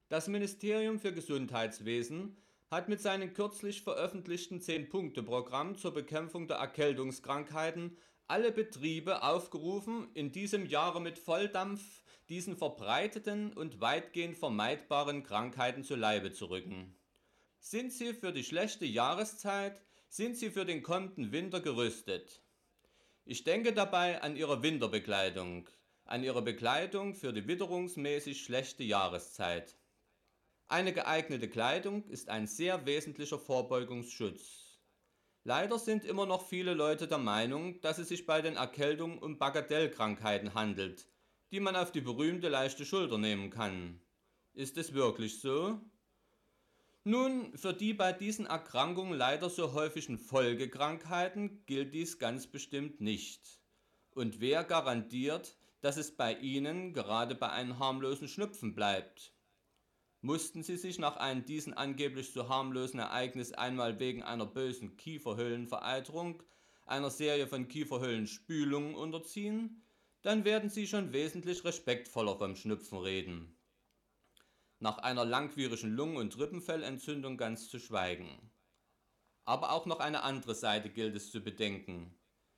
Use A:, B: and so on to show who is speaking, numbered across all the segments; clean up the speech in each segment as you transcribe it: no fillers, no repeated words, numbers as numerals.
A: Das Ministerium für Gesundheitswesen hat mit seinem kürzlich veröffentlichten 10-Punkte-Programm zur Bekämpfung der Erkältungskrankheiten alle Betriebe aufgerufen, in diesem Jahre mit Volldampf diesen verbreiteten und weitgehend vermeidbaren Krankheiten zu Leibe zu rücken. Sind Sie für die schlechte Jahreszeit? Sind Sie für den kommenden Winter gerüstet? Ich denke dabei an Ihre Winterbekleidung, an Ihre Bekleidung für die witterungsmäßig schlechte Jahreszeit. Eine geeignete Kleidung ist ein sehr wesentlicher Vorbeugungsschutz. Leider sind immer noch viele Leute der Meinung, dass es sich bei den Erkältungen um Bagatellkrankheiten handelt, die man auf die berühmte leichte Schulter nehmen kann. Ist es wirklich so? Nun, für die bei diesen Erkrankungen leider so häufigen Folgekrankheiten gilt dies ganz bestimmt nicht. Und wer garantiert, dass es bei Ihnen gerade bei einem harmlosen Schnupfen bleibt? Mussten Sie sich nach einem diesen angeblich so harmlosen Ereignis einmal wegen einer bösen Kieferhöhlenvereiterung, einer Serie von Kieferhöhlenspülungen unterziehen, dann werden Sie schon wesentlich respektvoller vom Schnupfen reden. Nach einer langwierigen Lungen- und Rippenfellentzündung ganz zu schweigen. Aber auch noch eine andere Seite gilt es zu bedenken.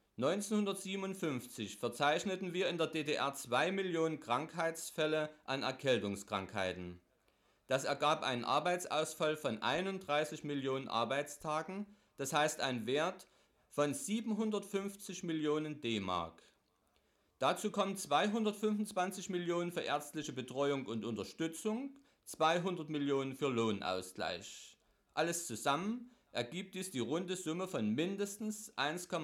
A: 1957 verzeichneten wir in der DDR 2 Millionen Krankheitsfälle an Erkältungskrankheiten. Das ergab einen Arbeitsausfall von 31 Millionen Arbeitstagen, das heißt einen Wert von 750 Millionen D-Mark. Dazu kommen 225 Millionen für ärztliche Betreuung und Unterstützung, 200 Millionen für Lohnausgleich. Alles zusammen ergibt dies die runde Summe von mindestens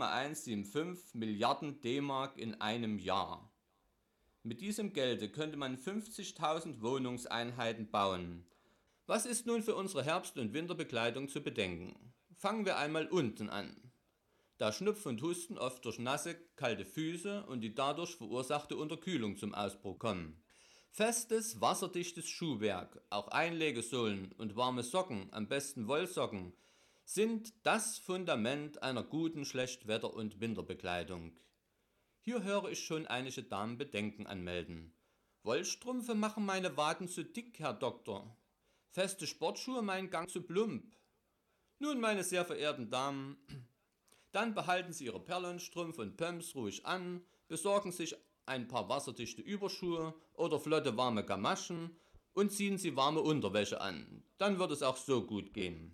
A: 1,175 Milliarden D-Mark in einem Jahr. Mit diesem Gelde könnte man 50.000 Wohnungseinheiten bauen. Was ist nun für unsere Herbst- und Winterbekleidung zu bedenken? Fangen wir einmal unten an. Da Schnupfen und Husten oft durch nasse, kalte Füße und die dadurch verursachte Unterkühlung zum Ausbruch kommen. Festes, wasserdichtes Schuhwerk, auch Einlegesohlen und warme Socken, am besten Wollsocken, sind das Fundament einer guten Schlechtwetter- und Winterbekleidung. Hier höre ich schon einige Damen Bedenken anmelden. Wollstrümpfe machen meine Waden zu dick, Herr Doktor. Feste Sportschuhe meinen Gang zu plump. Nun, meine sehr verehrten Damen, dann behalten Sie Ihre Perlenstrümpfe und Pumps ruhig an, besorgen sich ein paar wasserdichte Überschuhe oder flotte warme Gamaschen und ziehen Sie warme Unterwäsche an. Dann wird es auch so gut gehen.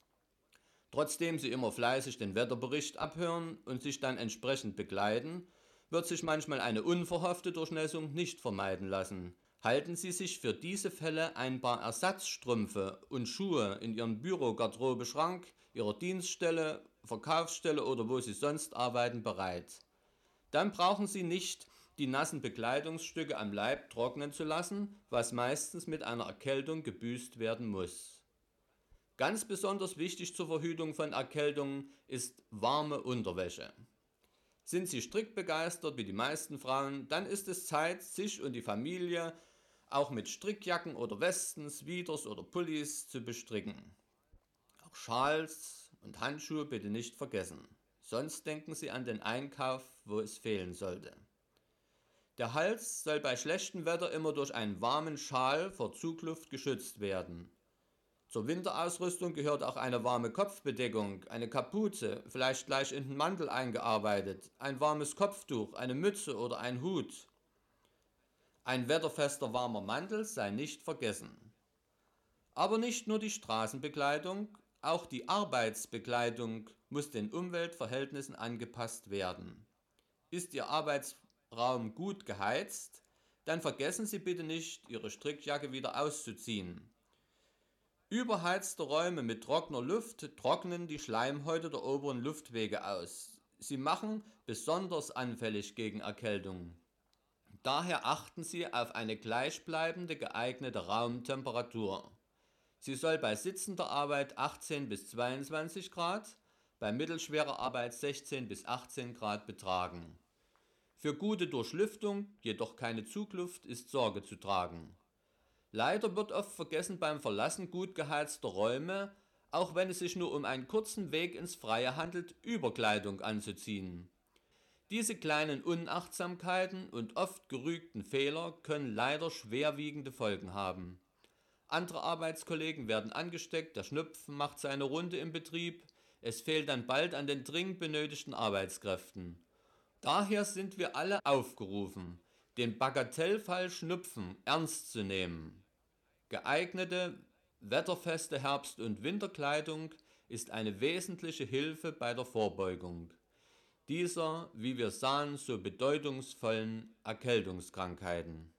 A: Trotzdem Sie immer fleißig den Wetterbericht abhören und sich dann entsprechend bekleiden, wird sich manchmal eine unverhoffte Durchnässung nicht vermeiden lassen. Halten Sie sich für diese Fälle ein paar Ersatzstrümpfe und Schuhe in Ihrem Bürogarderobeschrank, Ihrer Dienststelle, Verkaufsstelle oder wo Sie sonst arbeiten bereit. Dann brauchen Sie nicht die nassen Bekleidungsstücke am Leib trocknen zu lassen, was meistens mit einer Erkältung gebüßt werden muss. Ganz besonders wichtig zur Verhütung von Erkältungen ist warme Unterwäsche. Sind Sie strickbegeistert wie die meisten Frauen, dann ist es Zeit, sich und die Familie auch mit Strickjacken oder Westen, Sweaters oder Pullis zu bestricken. Auch Schals und Handschuhe bitte nicht vergessen. Sonst denken Sie an den Einkauf, wo es fehlen sollte. Der Hals soll bei schlechtem Wetter immer durch einen warmen Schal vor Zugluft geschützt werden. Zur Winterausrüstung gehört auch eine warme Kopfbedeckung, eine Kapuze, vielleicht gleich in den Mantel eingearbeitet, ein warmes Kopftuch, eine Mütze oder ein Hut. Ein wetterfester warmer Mantel sei nicht vergessen. Aber nicht nur die Straßenbekleidung, auch die Arbeitsbekleidung muss den Umweltverhältnissen angepasst werden. Ist Ihr Arbeitsraum gut geheizt, dann vergessen Sie bitte nicht, Ihre Strickjacke wieder auszuziehen. Überheizte Räume mit trockener Luft trocknen die Schleimhäute der oberen Luftwege aus. Sie machen besonders anfällig gegen Erkältungen. Daher achten Sie auf eine gleichbleibende geeignete Raumtemperatur. Sie soll bei sitzender Arbeit 18 bis 22 Grad, bei mittelschwerer Arbeit 16 bis 18 Grad betragen. Für gute Durchlüftung, jedoch keine Zugluft, ist Sorge zu tragen. Leider wird oft vergessen beim Verlassen gut geheizter Räume, auch wenn es sich nur um einen kurzen Weg ins Freie handelt, Überkleidung anzuziehen. Diese kleinen Unachtsamkeiten und oft gerügten Fehler können leider schwerwiegende Folgen haben. Andere Arbeitskollegen werden angesteckt, der Schnupfen macht seine Runde im Betrieb, es fehlt dann bald an den dringend benötigten Arbeitskräften. Daher sind wir alle aufgerufen, den Bagatellfall Schnupfen ernst zu nehmen. Geeignete, wetterfeste Herbst- und Winterkleidung ist eine wesentliche Hilfe bei der Vorbeugung dieser, wie wir sahen, so bedeutungsvollen Erkältungskrankheiten.